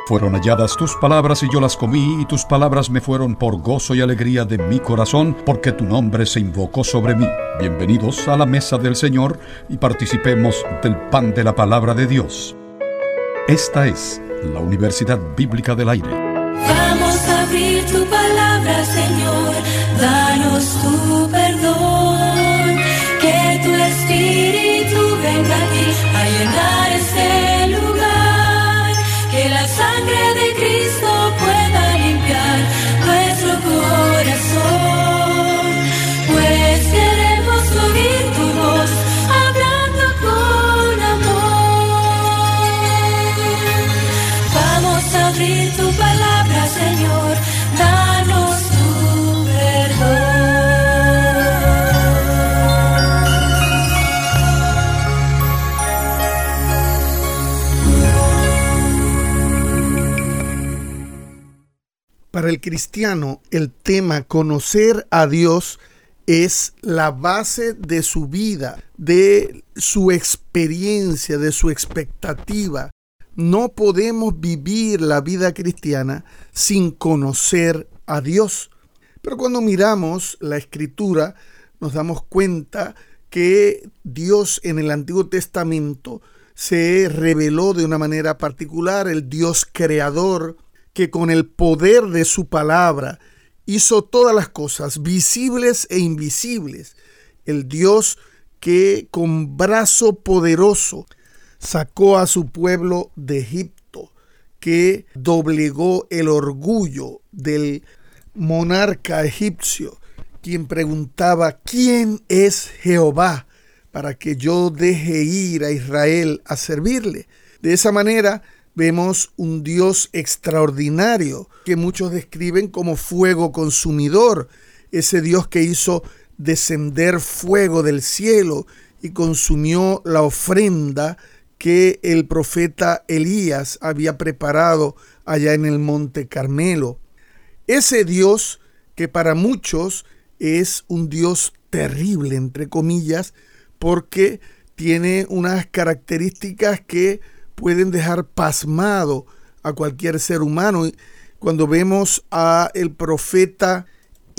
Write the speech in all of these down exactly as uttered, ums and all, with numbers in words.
Fueron halladas tus palabras y yo las comí, y tus palabras me fueron por gozo y alegría de mi corazón, porque tu nombre se invocó sobre mí. Bienvenidos a la mesa del Señor y participemos del pan de la palabra de Dios. Esta es la Universidad Bíblica del Aire. Vamos a abrir tu palabra, Señor, danos tu perdón, que tu Espíritu venga aquí a llenar este lugar, que la sangre de Cristo pueda limpiar nuestro corazón, pues queremos oír tu voz hablando con amor. Vamos a abrir tu palabra, Señor, danos tu Para el cristiano, el tema conocer a Dios es la base de su vida, de su experiencia, de su expectativa. No podemos vivir la vida cristiana sin conocer a Dios. Pero cuando miramos la Escritura, nos damos cuenta que Dios en el Antiguo Testamento se reveló de una manera particular, el Dios creador, que con el poder de su palabra hizo todas las cosas, visibles e invisibles. El Dios que con brazo poderoso sacó a su pueblo de Egipto, que doblegó el orgullo del monarca egipcio, quien preguntaba: ¿quién es Jehová para que yo deje ir a Israel a servirle? De esa manera vemos un Dios extraordinario que muchos describen como fuego consumidor, ese Dios que hizo descender fuego del cielo y consumió la ofrenda que el profeta Elías había preparado allá en el Monte Carmelo. Ese Dios que para muchos es un Dios terrible, entre comillas, porque tiene unas características que pueden dejar pasmado a cualquier ser humano. Cuando vemos a el profeta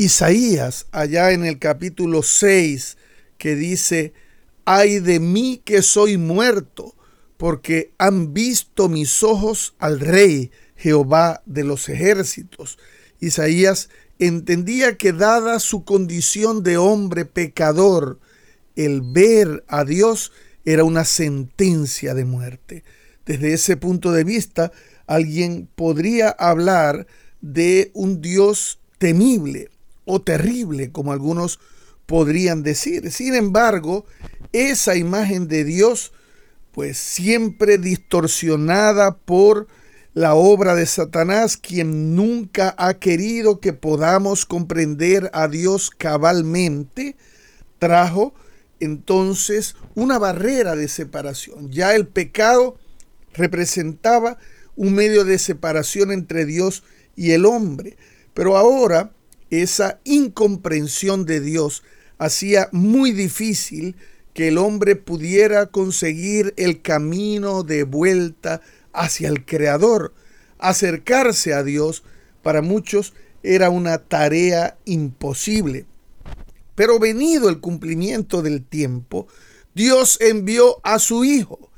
Isaías allá en el capítulo seis, que dice: ay de mí que soy muerto, porque han visto mis ojos al Rey, Jehová de los ejércitos. Isaías entendía que dada su condición de hombre pecador, el ver a Dios era una sentencia de muerte. Desde ese punto de vista, alguien podría hablar de un Dios temible o terrible, como algunos podrían decir. Sin embargo, esa imagen de Dios, pues siempre distorsionada por la obra de Satanás, quien nunca ha querido que podamos comprender a Dios cabalmente, trajo entonces una barrera de separación. Ya el pecado representaba un medio de separación entre Dios y el hombre, pero ahora esa incomprensión de Dios hacía muy difícil que el hombre pudiera conseguir el camino de vuelta hacia el Creador. Acercarse a Dios para muchos era una tarea imposible. Pero venido el cumplimiento del tiempo, Dios envió a su Hijo,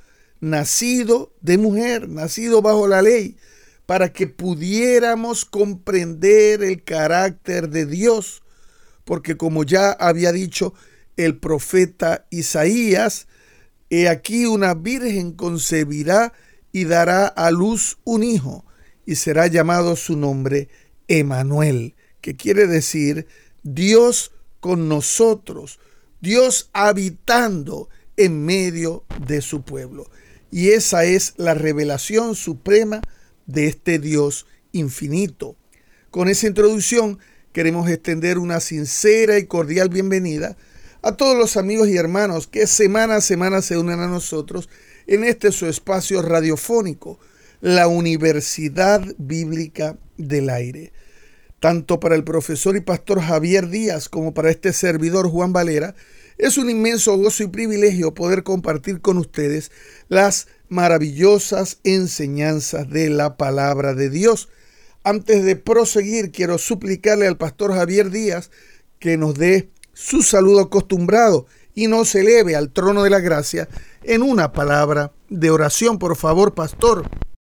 nacido de mujer, nacido bajo la ley, para que pudiéramos comprender el carácter de Dios. Porque como ya había dicho el profeta Isaías, he aquí una virgen concebirá y dará a luz un hijo, y será llamado su nombre Emmanuel, que quiere decir Dios con nosotros, Dios habitando en medio de su pueblo. Y esa es la revelación suprema de este Dios infinito. Con esa introducción queremos extender una sincera y cordial bienvenida a todos los amigos y hermanos que semana a semana se unen a nosotros en este su espacio radiofónico, la Universidad Bíblica del Aire. Tanto para el profesor y pastor Javier Díaz como para este servidor Juan Valera, es un inmenso gozo y privilegio poder compartir con ustedes las maravillosas enseñanzas de la palabra de Dios. Antes de proseguir, quiero suplicarle al pastor Javier Díaz que nos dé su saludo acostumbrado y nos eleve al trono de la gracia en una palabra de oración. Por favor, pastor.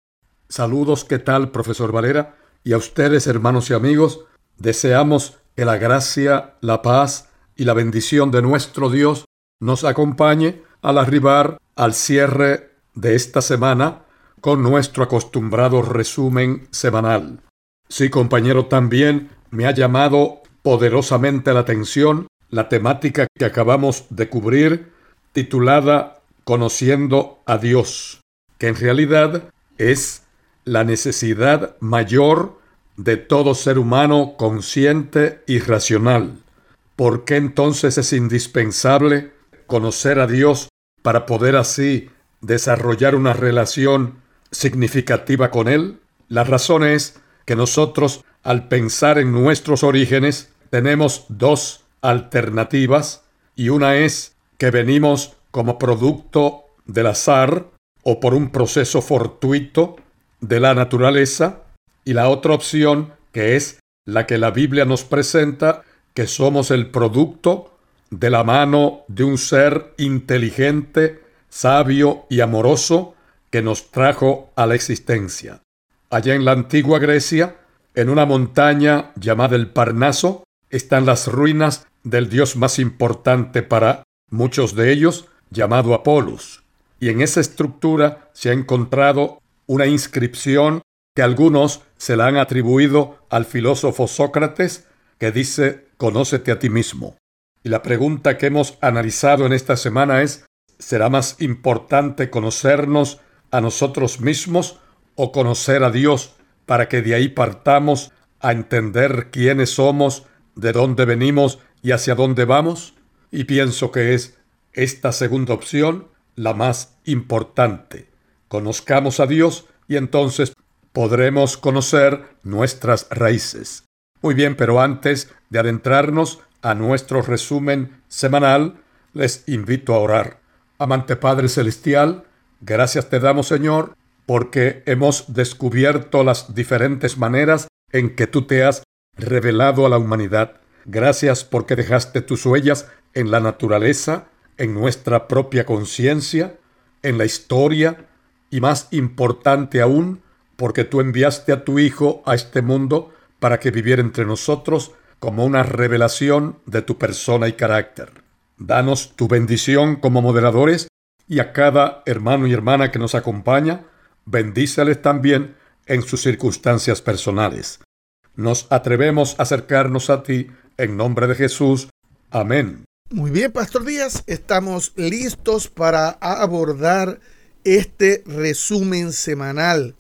Saludos, ¿qué tal, profesor Valera? Y a ustedes, hermanos y amigos, deseamos que la gracia, la paz y la bendición de nuestro Dios nos acompañe al arribar al cierre de esta semana con nuestro acostumbrado resumen semanal. Sí, compañero, también me ha llamado poderosamente la atención la temática que acabamos de cubrir, titulada Conociendo a Dios, que en realidad es la necesidad mayor de todo ser humano consciente y racional. ¿Por qué entonces es indispensable conocer a Dios para poder así desarrollar una relación significativa con Él? La razón es que nosotros, al pensar en nuestros orígenes, tenemos dos alternativas, y una es que venimos como producto del azar o por un proceso fortuito de la naturaleza, y la otra opción, que es la que la Biblia nos presenta, que somos el producto de la mano de un ser inteligente, sabio y amoroso que nos trajo a la existencia. Allá en la antigua Grecia, en una montaña llamada el Parnaso, están las ruinas del dios más importante para muchos de ellos, llamado Apolos. Y en esa estructura se ha encontrado una inscripción que algunos se la han atribuido al filósofo Sócrates, que dice: «Conócete a ti mismo». Y la pregunta que hemos analizado en esta semana es: ¿será más importante conocernos a nosotros mismos o conocer a Dios, para que de ahí partamos a entender quiénes somos, de dónde venimos y hacia dónde vamos? Y pienso que es esta segunda opción la más importante. Conozcamos a Dios y entonces podremos conocer nuestras raíces. Muy bien, pero antes de adentrarnos a nuestro resumen semanal, les invito a orar. Amante Padre Celestial, gracias te damos, Señor, porque hemos descubierto las diferentes maneras en que tú te has revelado a la humanidad. Gracias porque dejaste tus huellas en la naturaleza, en nuestra propia conciencia, en la historia, y más importante aún, porque tú enviaste a tu Hijo a este mundo para que viviera entre nosotros como una revelación de tu persona y carácter. Danos tu bendición como moderadores, y a cada hermano y hermana que nos acompaña, bendíceles también en sus circunstancias personales. Nos atrevemos a acercarnos a ti en nombre de Jesús. Amén. Muy bien, Pastor Díaz, estamos listos para abordar este resumen semanal,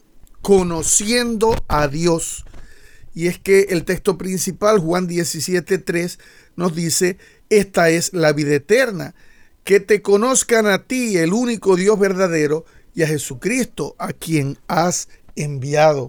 Conociendo a Dios. Y es que el texto principal, Juan diecisiete tres, nos dice: esta es la vida eterna, que te conozcan a ti, el único Dios verdadero, y a Jesucristo, a quien has enviado.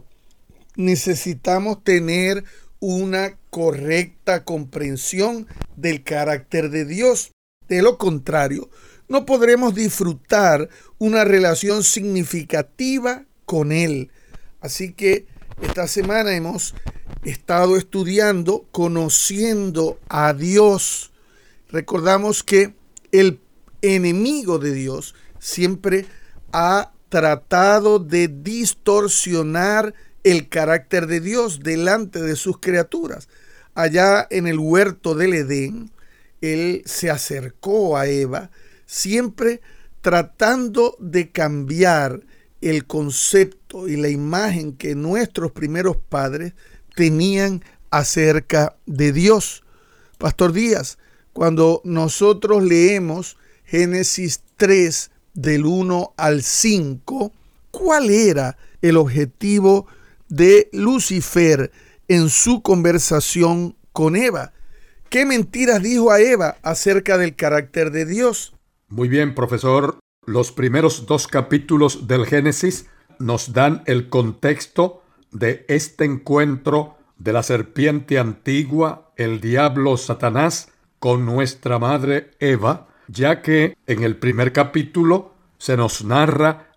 Necesitamos tener una correcta comprensión del carácter de Dios. De lo contrario, no podremos disfrutar una relación significativa con Él. Así que esta semana hemos estado estudiando, conociendo a Dios. Recordamos que el enemigo de Dios siempre ha tratado de distorsionar el carácter de Dios delante de sus criaturas. Allá en el huerto del Edén, él se acercó a Eva, siempre tratando de cambiar el concepto y la imagen que nuestros primeros padres tenían acerca de Dios. Pastor Díaz, cuando nosotros leemos Génesis tres, del uno al cinco, ¿cuál era el objetivo de Lucifer en su conversación con Eva? ¿Qué mentiras dijo a Eva acerca del carácter de Dios? Muy bien, profesor. Los primeros dos capítulos del Génesis nos dan el contexto de este encuentro de la serpiente antigua, el diablo Satanás, con nuestra madre Eva, ya que en el primer capítulo se nos narra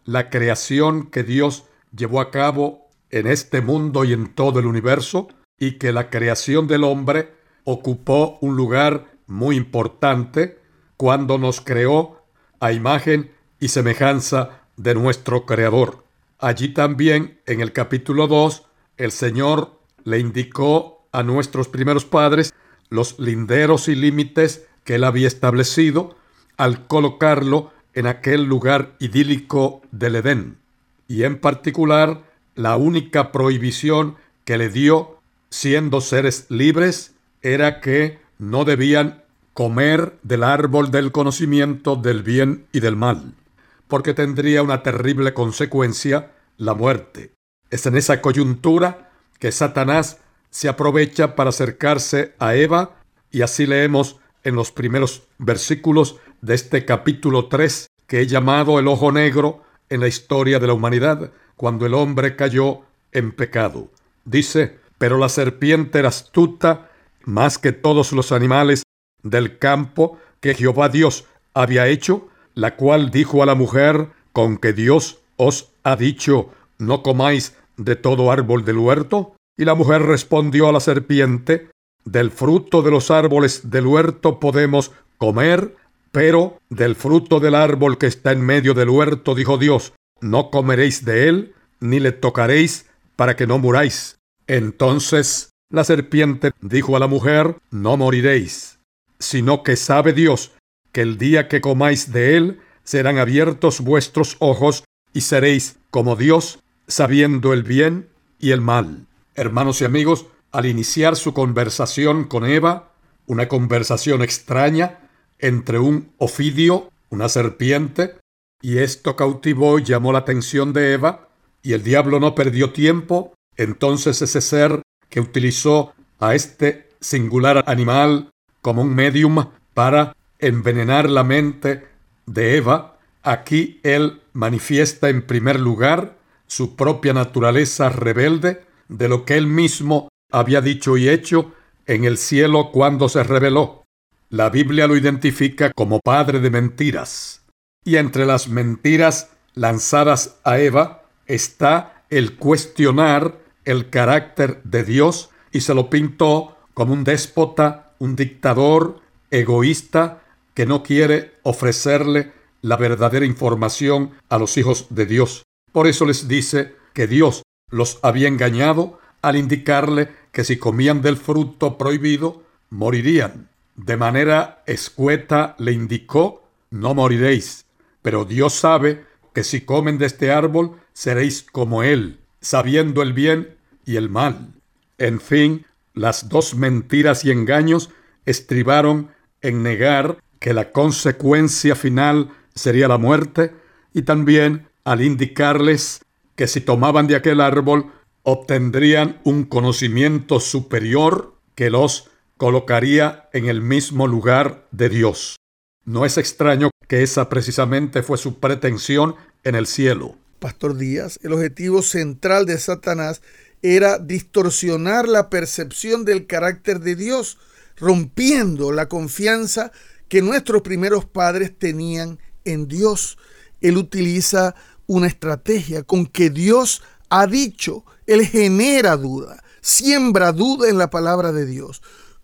la creación que Dios llevó a cabo en este mundo y en todo el universo, y que la creación del hombre ocupó un lugar muy importante cuando nos creó a imagen y semejanza de nuestro Creador. Allí también, en el capítulo dos, el Señor le indicó a nuestros primeros padres los linderos y límites que Él había establecido al colocarlo en aquel lugar idílico del Edén. Y en particular, la única prohibición que le dio, siendo seres libres, era que no debían comer del árbol del conocimiento del bien y del mal, porque tendría una terrible consecuencia, la muerte. Es en esa coyuntura que Satanás se aprovecha para acercarse a Eva, y así leemos en los primeros versículos de este capítulo tres, que he llamado el ojo negro en la historia de la humanidad, cuando el hombre cayó en pecado. Dice: pero la serpiente era astuta más que todos los animales del campo que Jehová Dios había hecho, la cual dijo a la mujer: ¿con que Dios os ha dicho, no comáis de todo árbol del huerto? Y la mujer respondió a la serpiente: del fruto de los árboles del huerto podemos comer, pero del fruto del árbol que está en medio del huerto, dijo Dios, no comeréis de él, ni le tocaréis, para que no muráis. Entonces la serpiente dijo a la mujer: no moriréis, sino que sabe Dios que el día que comáis de él serán abiertos vuestros ojos y seréis como Dios, sabiendo el bien y el mal. Hermanos y amigos, al iniciar su conversación con Eva, una conversación extraña entre un ofidio, una serpiente, y esto cautivó y llamó la atención de Eva, y el diablo no perdió tiempo. Entonces ese ser que utilizó a este singular animal como un medium para envenenar la mente de Eva, aquí él manifiesta en primer lugar su propia naturaleza rebelde de lo que él mismo había dicho y hecho en el cielo cuando se rebeló. La Biblia lo identifica como padre de mentiras. Y entre las mentiras lanzadas a Eva está el cuestionar el carácter de Dios, y se lo pintó como un déspota, un dictador, egoísta, que no quiere ofrecerle la verdadera información a los hijos de Dios. Por eso les dice que Dios los había engañado al indicarle que si comían del fruto prohibido, morirían. De manera escueta le indicó: no moriréis, pero Dios sabe que si comen de este árbol, seréis como Él, sabiendo el bien y el mal. En fin, las dos mentiras y engaños estribaron en negar que la consecuencia final sería la muerte, y también al indicarles que si tomaban de aquel árbol, obtendrían un conocimiento superior que los colocaría en el mismo lugar de Dios. No es extraño que esa precisamente fue su pretensión en el cielo. Pastor Díaz, el objetivo central de Satanás era distorsionar la percepción del carácter de Dios, rompiendo la confianza que nuestros primeros padres tenían en Dios. Él utiliza una estrategia con que Dios ha dicho. Él genera duda, siembra duda en la palabra de Dios,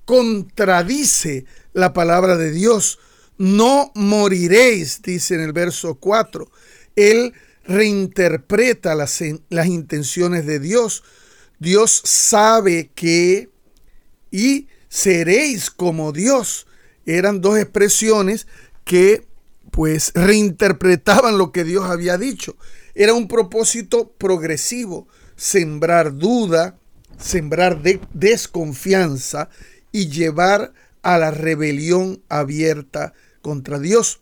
contradice la palabra de Dios. No moriréis, dice en el verso cuatro. Él reinterpreta las, las intenciones de Dios. Dios sabe que y seréis como Dios. Eran dos expresiones que pues reinterpretaban lo que Dios había dicho. Era un propósito progresivo: sembrar duda, sembrar de desconfianza y llevar a la rebelión abierta contra Dios.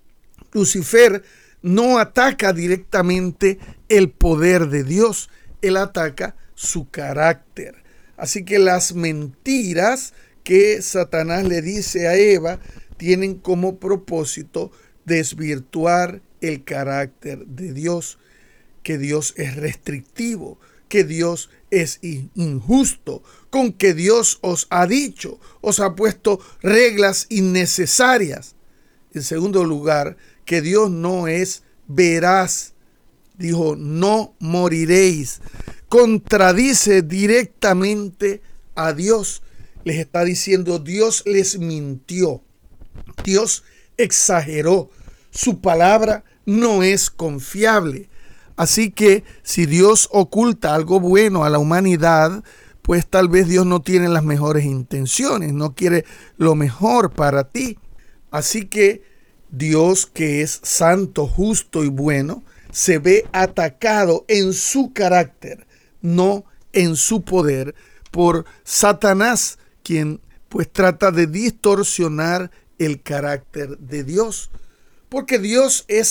Lucifer no ataca directamente el poder de Dios, él ataca su carácter. Así que las mentiras que Satanás le dice a Eva tienen como propósito desvirtuar el carácter de Dios, que Dios es restrictivo, que Dios es injusto, con que Dios os ha dicho, os ha puesto reglas innecesarias. En segundo lugar, que Dios no es veraz dijo, no moriréis. Contradice directamente a Dios. Les está diciendo, Dios les mintió. Dios exageró. Su palabra no es confiable. Así que si Dios oculta algo bueno a la humanidad, pues tal vez Dios no tiene las mejores intenciones, no quiere lo mejor para ti. Así que Dios, que es santo, justo y bueno, se ve atacado en su carácter, no en su poder, por Satanás, quien pues trata de distorsionar el carácter de Dios. Porque Dios es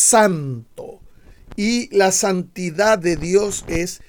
santo y la santidad de Dios es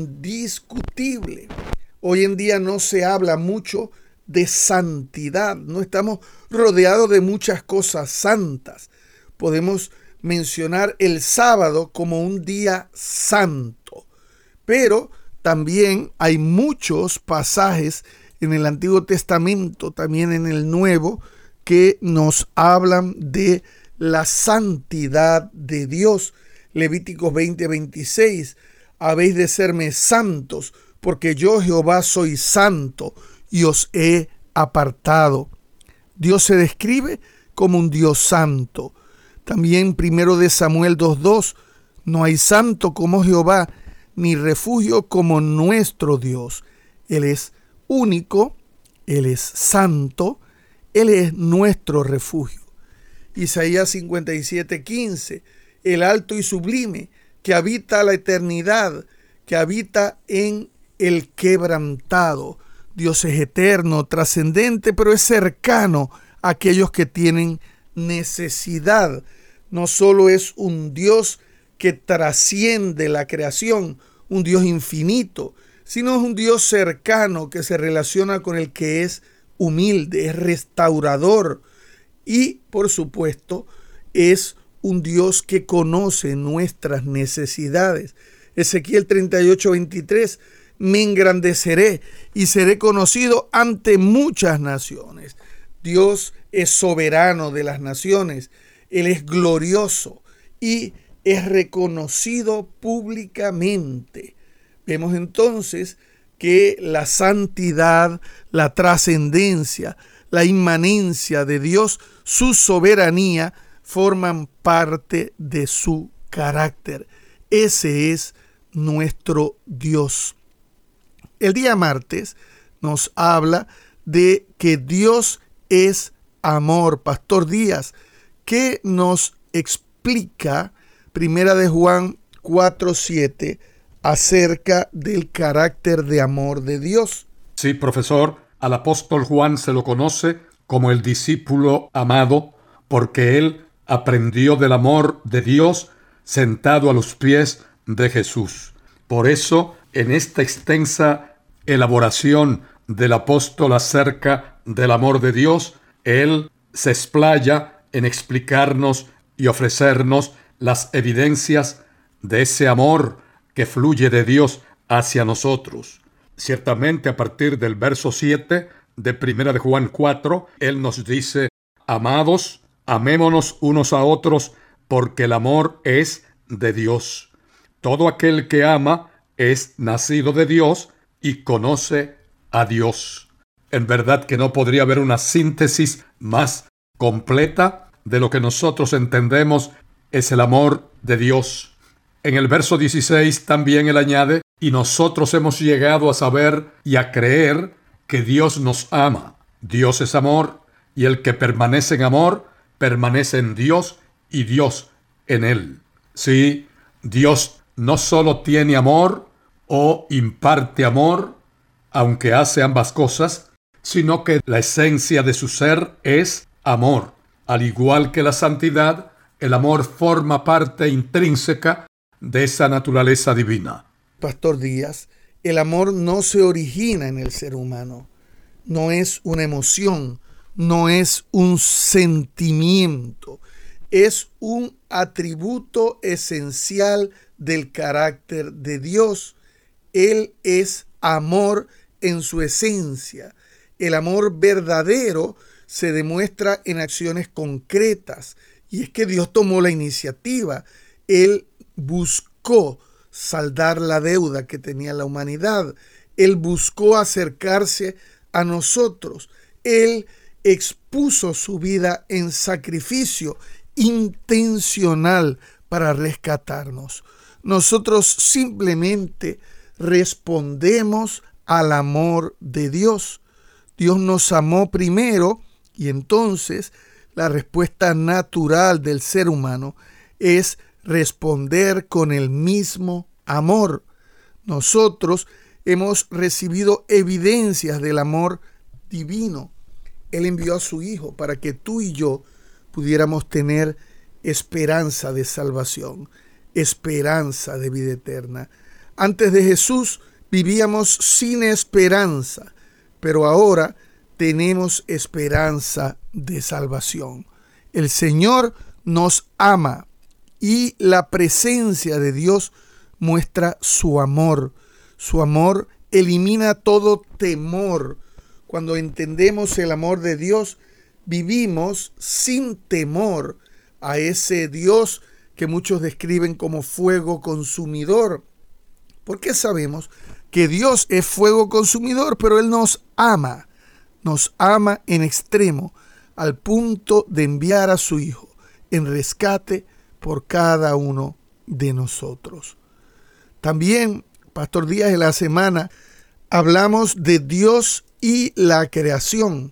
indiscutible. Hoy en día no se habla mucho de santidad. No estamos rodeados de muchas cosas santas. Podemos mencionar el sábado como un día santo, pero también hay muchos pasajes en el Antiguo Testamento, también en el Nuevo, que nos hablan de la santidad de Dios. Levíticos veinte, veintiséis, habéis de serme santos, porque yo Jehová soy santo y os he apartado. Dios se describe como un Dios santo. También primero de Samuel dos dos, no hay santo como Jehová, ni refugio como nuestro Dios. Él es único, Él es santo, Él es nuestro refugio. Isaías cincuenta y siete, quince, el alto y sublime, que habita la eternidad, que habita en el quebrantado. Dios es eterno, trascendente, pero es cercano a aquellos que tienen necesidad. No solo es un Dios que trasciende la creación, un Dios infinito, sino es un Dios cercano que se relaciona con el que es humilde, es restaurador y, por supuesto, es un Dios que conoce nuestras necesidades. Ezequiel treinta y ocho, veintitrés, me engrandeceré y seré conocido ante muchas naciones. Dios es soberano de las naciones, Él es glorioso y es reconocido públicamente. Vemos entonces que la santidad, la trascendencia, la inmanencia de Dios, su soberanía, forman parte de su carácter. Ese es nuestro Dios. El día martes nos habla de que Dios es amor. Pastor Díaz, ¿qué nos explica Primera de Juan cuatro siete acerca del carácter de amor de Dios? Sí, profesor, al apóstol Juan se lo conoce como el discípulo amado, porque él aprendió del amor de Dios sentado a los pies de Jesús. Por eso, en esta extensa elaboración del apóstol acerca del amor de Dios, él se explaya en explicarnos y ofrecernos las evidencias de ese amor que fluye de Dios hacia nosotros. Ciertamente, a partir del verso siete de Primera de Juan cuatro, él nos dice: amados, amémonos unos a otros, porque el amor es de Dios. Todo aquel que ama es nacido de Dios y conoce a Dios. En verdad que no podría haber una síntesis más completa de lo que nosotros entendemos es el amor de Dios. En el verso dieciséis también él añade: y nosotros hemos llegado a saber y a creer que Dios nos ama. Dios es amor, y el que permanece en amor, permanece en Dios y Dios en él. Sí, Dios no solo tiene amor o imparte amor, aunque hace ambas cosas, sino que la esencia de su ser es amor. Al igual que la santidad, el amor forma parte intrínseca de esa naturaleza divina. Pastor Díaz, el amor no se origina en el ser humano, no es una emoción, no es un sentimiento, es un atributo esencial del carácter de Dios. Él es amor en su esencia. El amor verdadero se demuestra en acciones concretas, y es que Dios tomó la iniciativa. Él buscó buscó saldar la deuda que tenía la humanidad. Él buscó acercarse a nosotros. Él expuso su vida en sacrificio intencional para rescatarnos. Nosotros simplemente respondemos al amor de Dios. Dios nos amó primero y entonces la respuesta natural del ser humano es responder con el mismo amor. Nosotros hemos recibido evidencias del amor divino. Él envió a su Hijo para que tú y yo pudiéramos tener esperanza de salvación, esperanza de vida eterna. Antes de Jesús vivíamos sin esperanza, pero ahora tenemos esperanza de salvación. El Señor nos ama y la presencia de Dios muestra su amor. Su amor elimina todo temor. Cuando entendemos el amor de Dios, vivimos sin temor a ese Dios que muchos describen como fuego consumidor. Porque sabemos que Dios es fuego consumidor, pero Él nos ama. Nos ama en extremo, al punto de enviar a su Hijo en rescate por cada uno de nosotros. También, Pastor Díaz, en la semana hablamos de Dios y la creación.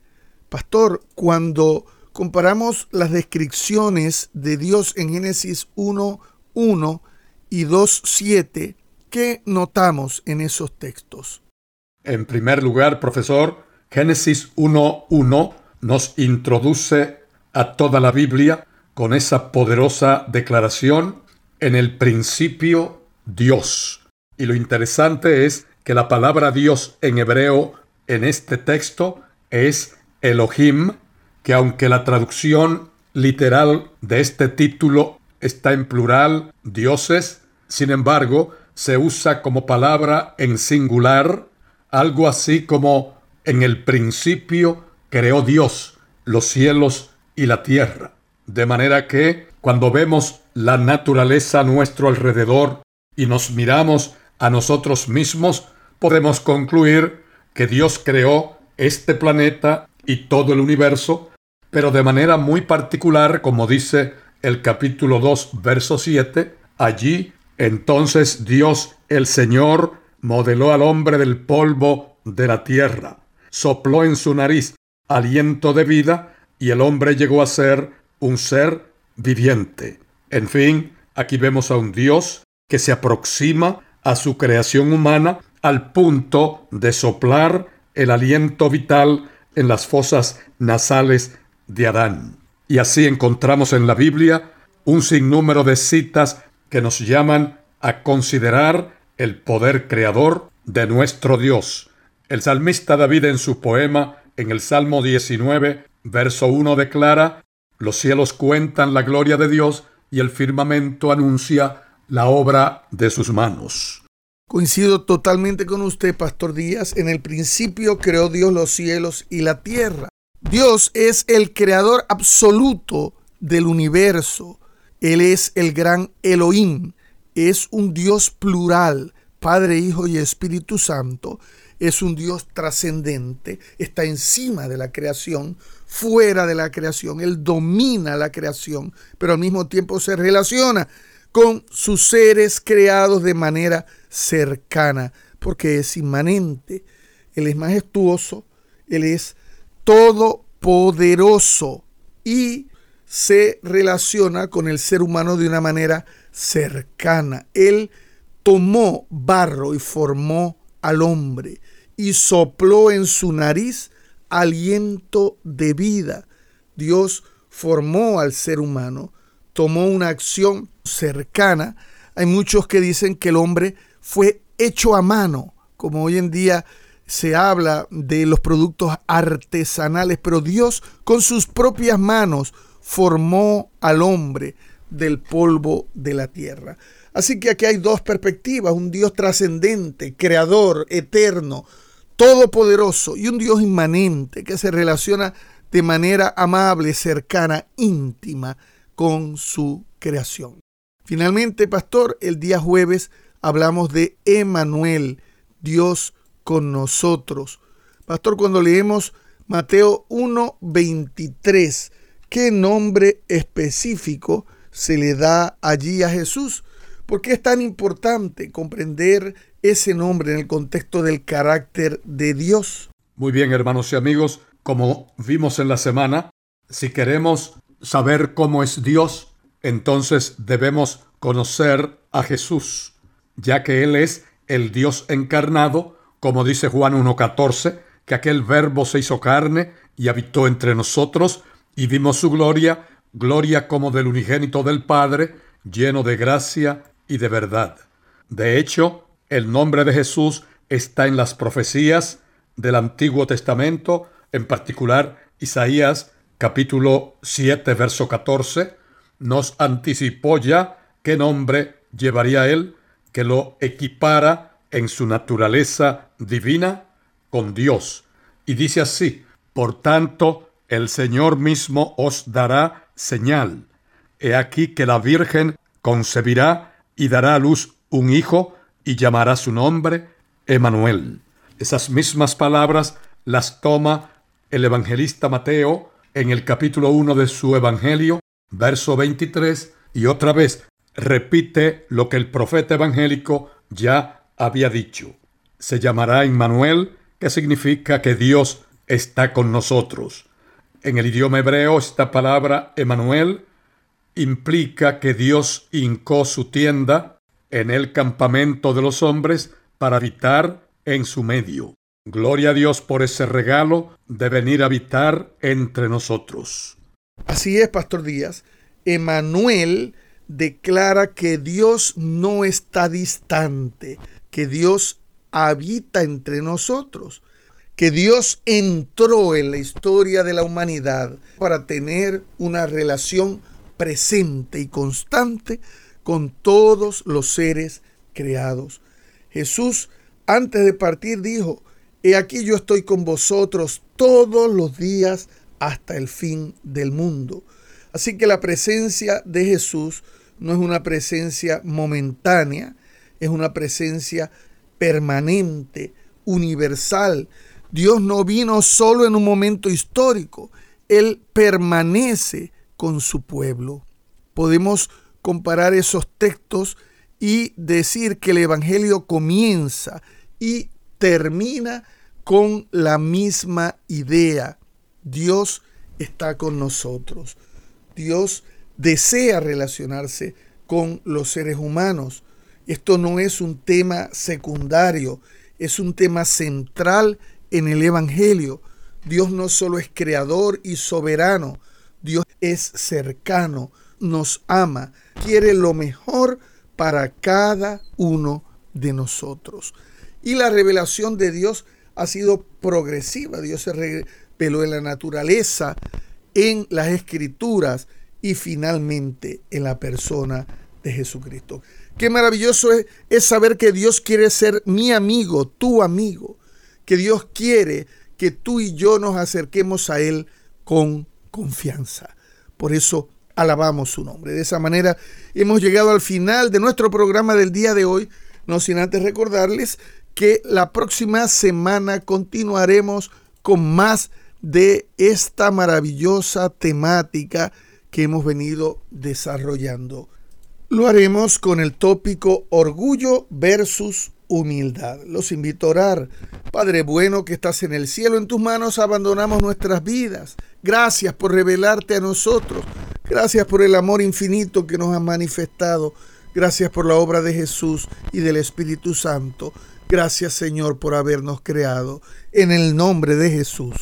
Pastor, cuando comparamos las descripciones de Dios en Génesis uno uno y dos siete, ¿qué notamos en esos textos? En primer lugar, profesor, Génesis uno uno nos introduce a toda la Biblia con esa poderosa declaración: en el principio, Dios. Y lo interesante es que la palabra Dios en hebreo en este texto es Elohim, que aunque la traducción literal de este título está en plural, dioses, sin embargo, se usa como palabra en singular, algo así como en el principio creó Dios los cielos y la tierra. De manera que cuando vemos la naturaleza a nuestro alrededor y nos miramos a nosotros mismos, podemos concluir que Dios creó este planeta y todo el universo, pero de manera muy particular, como dice el capítulo dos, verso siete, allí entonces Dios el Señor modeló al hombre del polvo de la tierra, sopló en su nariz aliento de vida y el hombre llegó a ser un ser viviente. En fin, aquí vemos a un Dios que se aproxima a su creación humana al punto de soplar el aliento vital en las fosas nasales de Adán. Y así encontramos en la Biblia un sinnúmero de citas que nos llaman a considerar el poder creador de nuestro Dios. El salmista David en su poema, en el Salmo diecinueve, verso uno, declara: los cielos cuentan la gloria de Dios y el firmamento anuncia la obra de sus manos. Coincido totalmente con usted, Pastor Díaz. En el principio creó Dios los cielos y la tierra. Dios es el creador absoluto del universo. Él es el gran Elohim. Es un Dios plural, Padre, Hijo y Espíritu Santo. Es un Dios trascendente. Está encima de la creación, fuera de la creación. Él domina la creación, pero al mismo tiempo se relaciona con sus seres creados de manera cercana, porque es inmanente. Él es majestuoso, Él es todopoderoso y se relaciona con el ser humano de una manera cercana. Él tomó barro y formó al hombre y sopló en su nariz aliento de vida. Dios formó al ser humano, tomó una acción cercana. Hay muchos que dicen que el hombre fue hecho a mano, como hoy en día se habla de los productos artesanales, pero Dios con sus propias manos formó al hombre del polvo de la tierra. Así que aquí hay dos perspectivas: un Dios trascendente, creador, eterno, todopoderoso, y un Dios inmanente que se relaciona de manera amable, cercana, íntima con su creación. Finalmente, pastor, el día jueves hablamos de Emmanuel, Dios con nosotros. Pastor, cuando leemos Mateo uno veintitrés, ¿qué nombre específico se le da allí a Jesús? ¿Por qué es tan importante comprender ese nombre en el contexto del carácter de Dios? Muy bien, hermanos y amigos, como vimos en la semana, si queremos saber cómo es Dios, entonces debemos conocer a Jesús, ya que Él es el Dios encarnado, como dice Juan uno catorce, que aquel verbo se hizo carne y habitó entre nosotros, y vimos su gloria, gloria como del unigénito del Padre, lleno de gracia y de verdad. De hecho, el nombre de Jesús está en las profecías del Antiguo Testamento, en particular Isaías capítulo siete, verso catorce, nos anticipó ya qué nombre llevaría él, que lo equipara en su naturaleza divina con Dios. Y dice así: por tanto, el Señor mismo os dará señal. He aquí que la Virgen concebirá y dará a luz un hijo y llamará su nombre Emmanuel. Esas mismas palabras las toma el evangelista Mateo en el capítulo uno de su evangelio, verso veintitrés, y otra vez repite lo que el profeta evangélico ya había dicho. Se llamará Emmanuel, que significa que Dios está con nosotros. En el idioma hebreo, esta palabra Emmanuel implica que Dios hincó su tienda en el campamento de los hombres para habitar en su medio. Gloria a Dios por ese regalo de venir a habitar entre nosotros. Así es, Pastor Díaz. Emmanuel declara que Dios no está distante, que Dios habita entre nosotros, que Dios entró en la historia de la humanidad para tener una relación presente y constante con todos los seres creados. Jesús, antes de partir, dijo: he aquí yo estoy con vosotros todos los días hasta el fin del mundo. Así que la presencia de Jesús no es una presencia momentánea, es una presencia permanente, universal. Dios no vino solo en un momento histórico, Él permanece con su pueblo. Podemos comparar esos textos y decir que el Evangelio comienza y termina con la misma idea. Dios está con nosotros. Dios desea relacionarse con los seres humanos. Esto no es un tema secundario, es un tema central en el Evangelio. Dios no solo es creador y soberano, Dios es cercano, nos ama, quiere lo mejor para cada uno de nosotros. Y la revelación de Dios ha sido progresiva. Dios se reveló en la naturaleza, en las Escrituras y finalmente en la persona de Jesucristo. Qué maravilloso es, es saber que Dios quiere ser mi amigo, tu amigo, que Dios quiere que tú y yo nos acerquemos a Él con confianza. Por eso alabamos su nombre. De esa manera hemos llegado al final de nuestro programa del día de hoy, no sin antes recordarles que la próxima semana continuaremos con más de esta maravillosa temática que hemos venido desarrollando. Lo haremos con el tópico orgullo versus humildad. Los invito a orar. Padre bueno que estás en el cielo, en tus manos abandonamos nuestras vidas. Gracias por revelarte a nosotros. Gracias por el amor infinito que nos has manifestado. Gracias por la obra de Jesús y del Espíritu Santo. Gracias, Señor, por habernos creado. En el nombre de Jesús.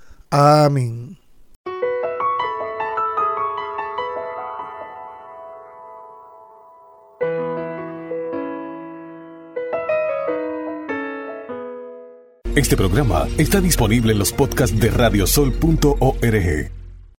Amén. Este programa está disponible en los podcasts de radiosol punto org.